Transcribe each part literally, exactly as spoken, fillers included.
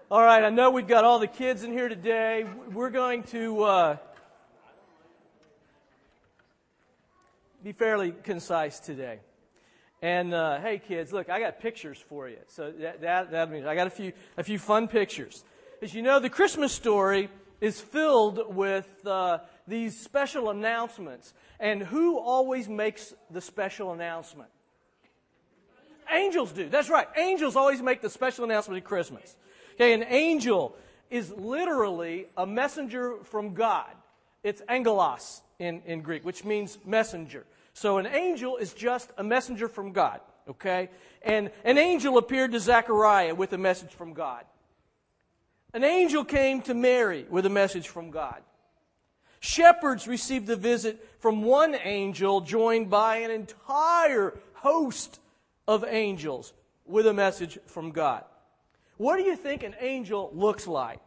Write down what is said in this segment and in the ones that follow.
All right, I know we've got all the kids in here today. We're going to uh, be fairly concise today. And uh, hey, kids, look, I got pictures for you. So that, that that means I got a few a few fun pictures. As you know, the Christmas story is filled with uh, these special announcements. And who always makes the special announcement? Angels do. That's right. Angels always make the special announcement at Christmas. Okay, an angel is literally a messenger from God. It's angelos in, in Greek, which means messenger. So an angel is just a messenger from God, okay? And an angel appeared to Zechariah with a message from God. An angel came to Mary with a message from God. Shepherds received a visit from one angel joined by an entire host of angels with a message from God. What do you think an angel looks like?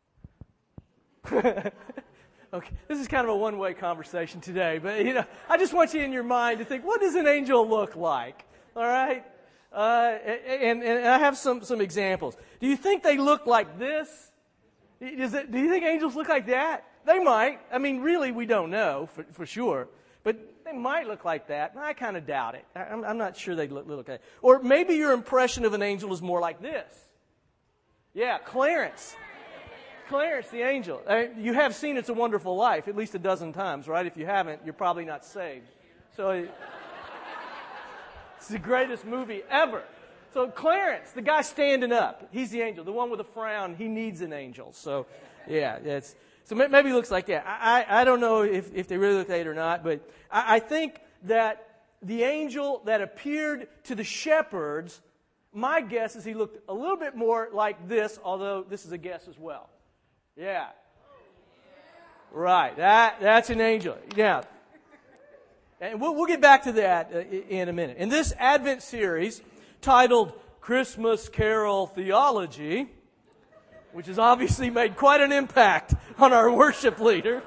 Okay, this is kind of a one-way conversation today, but you know, I just want you in your mind to think, what does an angel look like? All right, uh, and, and I have some some examples. Do you think they look like this? Is it, do you think angels look like that? They might. I mean, really, we don't know for, for sure, but they might look like that. I kind of doubt it. I'm, I'm not sure they look, look like that. Or maybe your impression of an angel is more like this. Yeah, Clarence. Clarence the angel. Uh, you have seen It's a Wonderful Life at least a dozen times, right? If you haven't, you're probably not saved. So it, it's the greatest movie ever. So Clarence, the guy standing up, he's the angel. The one with a frown, he needs an angel. So yeah, it's so maybe it looks like that. I, I, I don't know if, if they really look like it or not, but I, I think that the angel that appeared to the shepherds, my guess is he looked a little bit more like this, although this is a guess as well. Yeah. Right. That that's an angel. Yeah. And we'll, we'll get back to that uh, in a minute. In this Advent series titled Christmas Carol Theology, which has obviously made quite an impact on our worship leader.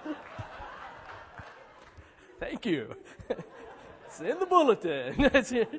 Thank you. It's in the bulletin.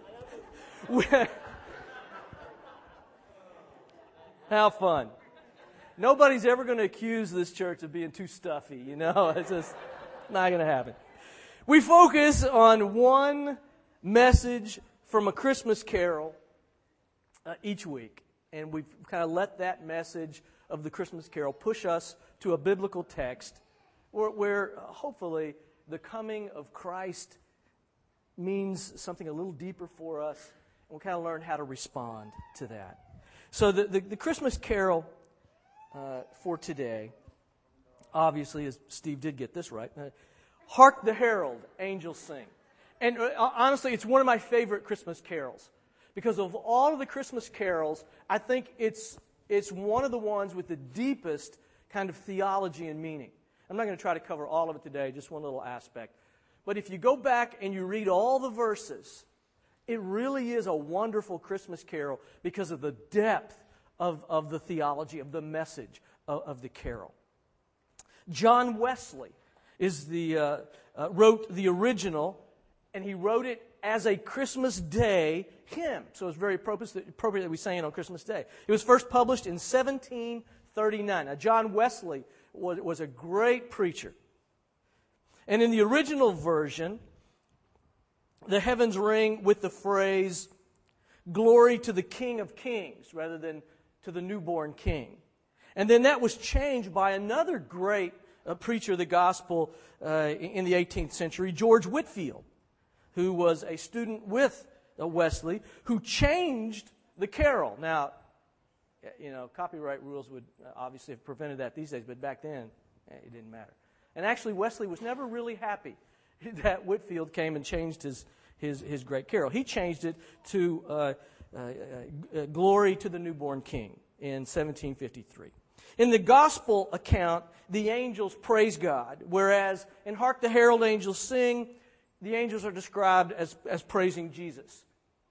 How fun. Nobody's ever going to accuse this church of being too stuffy, you know. It's just not going to happen. We focus on one message from a Christmas carol uh, each week. And we've kind of let that message of the Christmas carol push us to a biblical text where, where uh, hopefully the coming of Christ means something a little deeper for us. And we'll kind of learn how to respond to that. So the, the, the Christmas carol uh, for today, obviously, as Steve did get this right, uh, Hark the Herald, Angels Sing. And uh, honestly, it's one of my favorite Christmas carols. Because of all of the Christmas carols, I think it's it's one of the ones with the deepest kind of theology and meaning. I'm not going to try to cover all of it today, just one little aspect. But if you go back and you read all the verses, it really is a wonderful Christmas carol because of the depth of, of the theology, of the message of, of the carol. John Wesley is the uh, uh, wrote the original, and he wrote it as a Christmas Day hymn. So it's very appropriate that we sang it on Christmas Day. It was first published in seventeen thirty-nine. Now, John Wesley was, was a great preacher. And in the original version, the heavens ring with the phrase, "Glory to the King of Kings," rather than to the newborn King. And then that was changed by another great uh, preacher of the gospel uh, in the eighteenth century, George Whitefield, who was a student with uh, Wesley, who changed the carol. Now, you know, copyright rules would obviously have prevented that these days, but back then, eh, it didn't matter. And actually, Wesley was never really happy that Whitefield came and changed his his, his great carol. He changed it to uh, uh, uh, "Glory to the Newborn King" in seventeen fifty-three. In the gospel account, the angels praise God, whereas in "Hark the Herald Angels Sing," the angels are described as, as praising Jesus.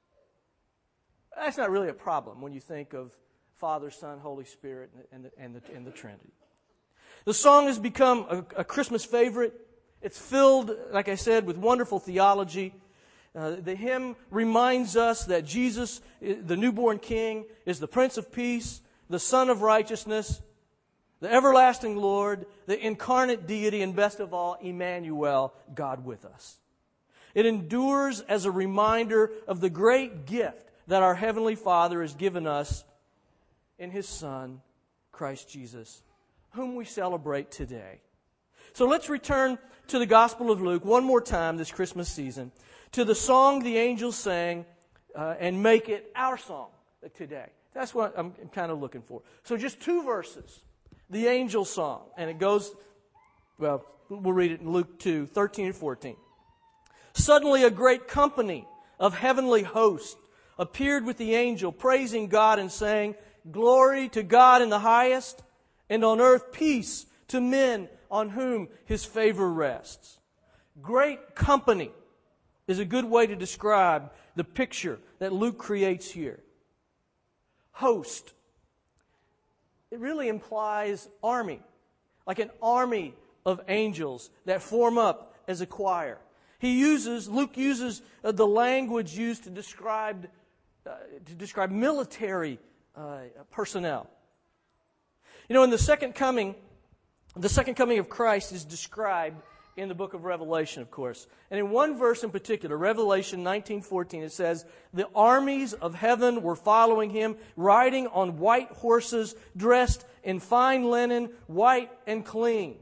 That's not really a problem when you think of Father, Son, Holy Spirit, and the, and the, and the Trinity. The song has become a, a Christmas favorite. It's filled, like I said, with wonderful theology. Uh, the hymn reminds us that Jesus, the newborn King, is the Prince of Peace, the Son of Righteousness, the everlasting Lord, the incarnate deity, and best of all, Emmanuel, God with us. It endures as a reminder of the great gift that our Heavenly Father has given us in His Son, Christ Jesus, whom we celebrate today. So let's return to the Gospel of Luke one more time this Christmas season, to the song the angels sang, uh, and make it our song today. That's what I'm kind of looking for. So just two verses. The angel song. And it goes, well, we'll read it in Luke two, thirteen and fourteen. Suddenly a great company of heavenly hosts appeared with the angel, praising God and saying, Glory to God in the highest, and on earth peace to men on whom His favor rests. Great company is a good way to describe the picture that Luke creates here. Host. It really implies army, like an army of angels that form up as a choir. He uses, Luke uses uh, the language used to describe, uh, to describe military uh, personnel. You know, in the second coming, the second coming of Christ is described in the book of Revelation, of course. And in one verse in particular, Revelation nineteen fourteen, it says, The armies of heaven were following Him, riding on white horses, dressed in fine linen, white and clean.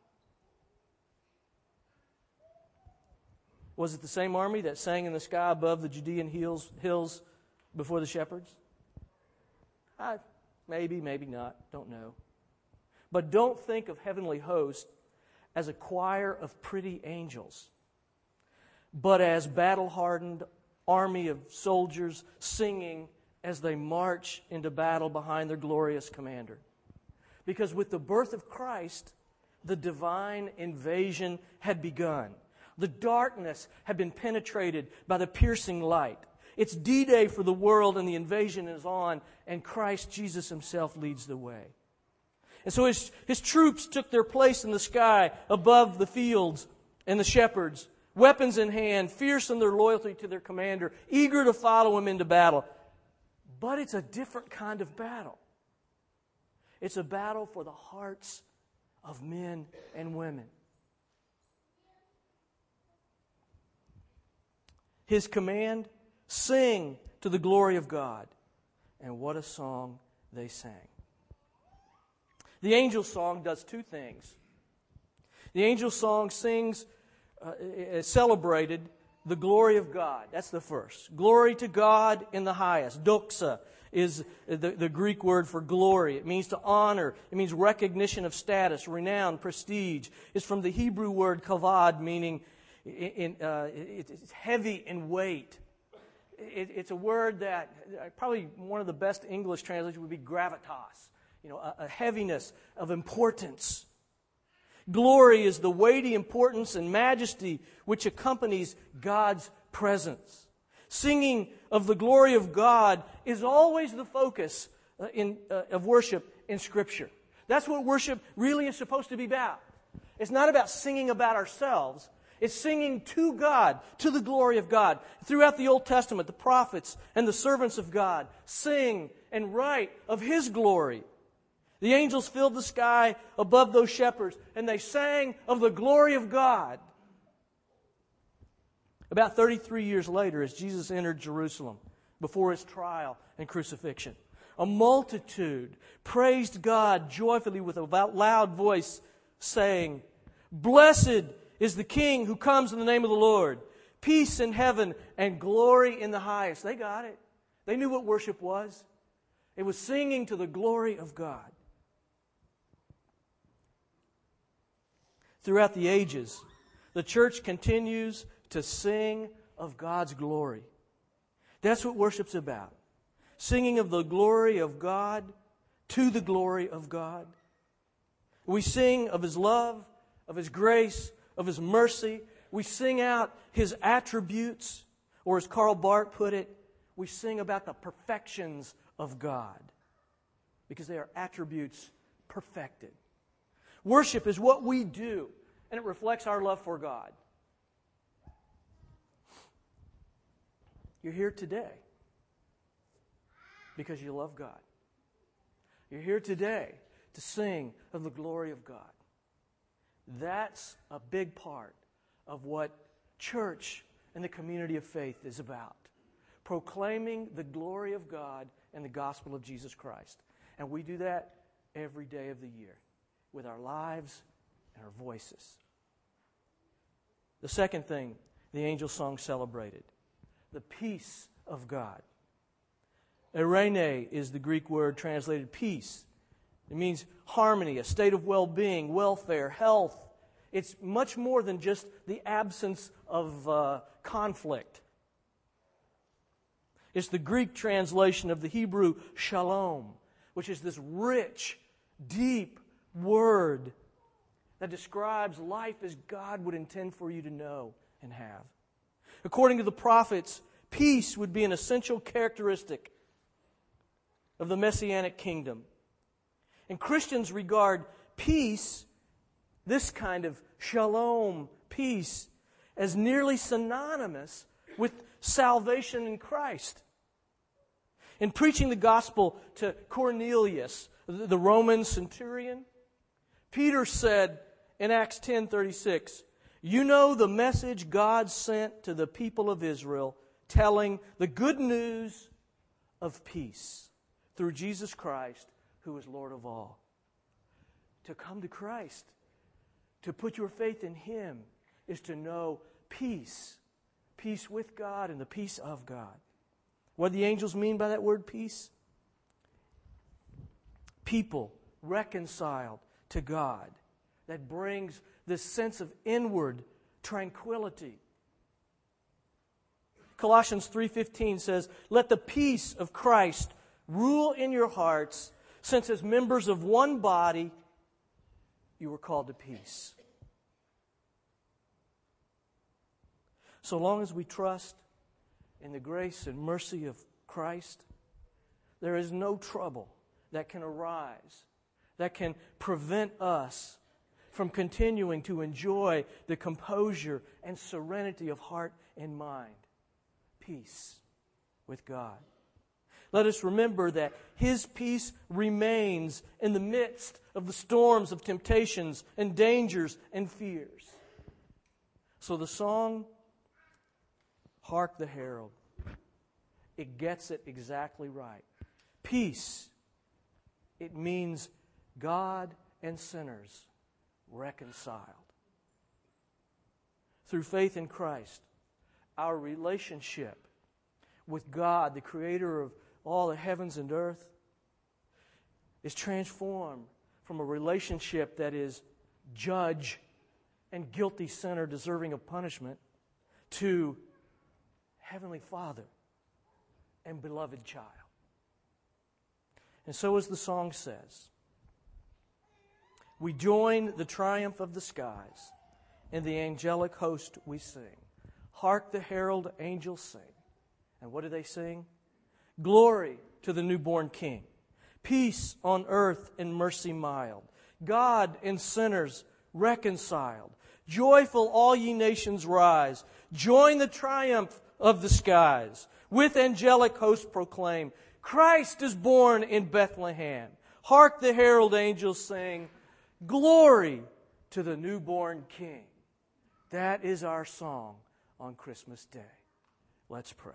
Was it the same army that sang in the sky above the Judean hills, hills before the shepherds? I, maybe, maybe not. Don't know. But don't think of heavenly hosts as a choir of pretty angels, but as battle-hardened army of soldiers singing as they march into battle behind their glorious commander. Because with the birth of Christ, the divine invasion had begun. The darkness had been penetrated by the piercing light. It's D-Day for the world, and the invasion is on, and Christ Jesus Himself leads the way. And so his, his troops took their place in the sky above the fields and the shepherds, weapons in hand, fierce in their loyalty to their commander, eager to follow him into battle. But it's a different kind of battle. It's a battle for the hearts of men and women. His command, sing to the glory of God. And what a song they sang. The angel song does two things. The angel song sings, uh, celebrated the glory of God. That's the first. Glory to God in the highest. Doxa is the, the Greek word for glory. It means to honor. It means recognition of status, renown, prestige. It's from the Hebrew word kavod, meaning in, uh, it's heavy in weight. It, it's a word that uh, probably one of the best English translations would be gravitas. You know, a, a heaviness of importance. Glory is the weighty importance and majesty which accompanies God's presence. Singing of the glory of God is always the focus uh, in, uh, of worship in Scripture. That's what worship really is supposed to be about. It's not about singing about ourselves. It's singing to God, to the glory of God. Throughout the Old Testament, the prophets and the servants of God sing and write of His glory. The angels filled the sky above those shepherds, and they sang of the glory of God. About thirty-three years later, as Jesus entered Jerusalem before His trial and crucifixion, a multitude praised God joyfully with a loud voice, saying, Blessed is the King who comes in the name of the Lord. Peace in heaven and glory in the highest. They got it. They knew what worship was. It was singing to the glory of God. Throughout the ages, the church continues to sing of God's glory. That's what worship's about. Singing of the glory of God to the glory of God. We sing of His love, of His grace, of His mercy. We sing out His attributes, or as Karl Barth put it, we sing about the perfections of God, because they are attributes perfected. Worship is what we do, and it reflects our love for God. You're here today because you love God. You're here today to sing of the glory of God. That's a big part of what church and the community of faith is about. Proclaiming the glory of God and the gospel of Jesus Christ. And we do that every day of the year with our lives and our voices. The second thing the angel song celebrated, the peace of God. Eirene is the Greek word translated peace. It means harmony, a state of well-being, welfare, health. It's much more than just the absence of uh, conflict. It's the Greek translation of the Hebrew shalom, which is this rich, deep word that describes life as God would intend for you to know and have. According to the prophets, peace would be an essential characteristic of the Messianic kingdom. And Christians regard peace, this kind of shalom, peace, as nearly synonymous with salvation in Christ. In preaching the gospel to Cornelius, the Roman centurion, Peter said in Acts ten thirty-six, "You know the message God sent to the people of Israel, telling the good news of peace through Jesus Christ, who is Lord of all." To come to Christ, to put your faith in Him, is to know peace. Peace with God and the peace of God. What do the angels mean by that word peace? People reconciled to God. That brings this sense of inward tranquility. Colossians three fifteen says, "Let the peace of Christ rule in your hearts, since as members of one body you were called to peace." So long as we trust in the grace and mercy of Christ, there is no trouble that can arise that can prevent us from continuing to enjoy the composure and serenity of heart and mind. Peace with God. Let us remember that His peace remains in the midst of the storms of temptations and dangers and fears. So the song, Hark the Herald, it gets it exactly right. Peace, it means God and sinners reconciled. Through faith in Christ, our relationship with God, the Creator of all the heavens and earth, is transformed from a relationship that is judge and guilty sinner deserving of punishment to Heavenly Father and beloved child. And so as the song says, we join the triumph of the skies, and the angelic host we sing. Hark the herald angels sing. And what do they sing? Glory to the newborn King. Peace on earth and mercy mild. God and sinners reconciled. Joyful all ye nations rise. Join the triumph of the skies. With angelic host proclaim, Christ is born in Bethlehem. Hark the herald angels sing, glory to the newborn King. That is our song on Christmas Day. Let's pray.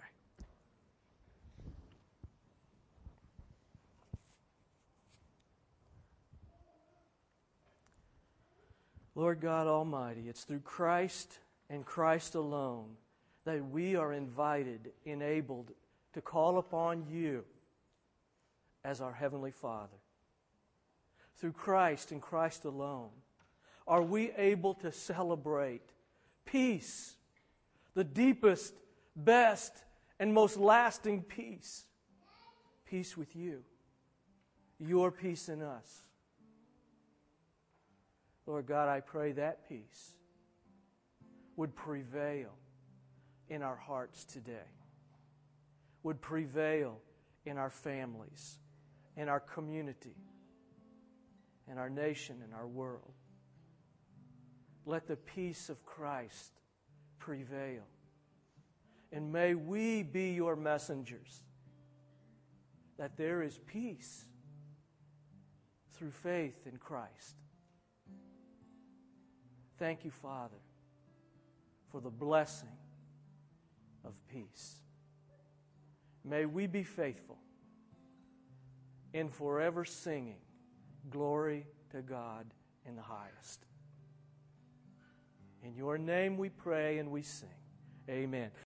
Lord God Almighty, it's through Christ and Christ alone that we are invited, enabled to call upon You as our Heavenly Father. Through Christ and Christ alone are we able to celebrate peace, the deepest, best, and most lasting peace. Peace with You, Your peace in us. Lord God, I pray that peace would prevail in our hearts today, would prevail in our families, in our community, in our nation, in our world. Let the peace of Christ prevail. And may we be Your messengers, that there is peace through faith in Christ. Thank you, Father, for the blessing of peace. May we be faithful in forever singing glory to God in the highest. In your name we pray and we sing. Amen.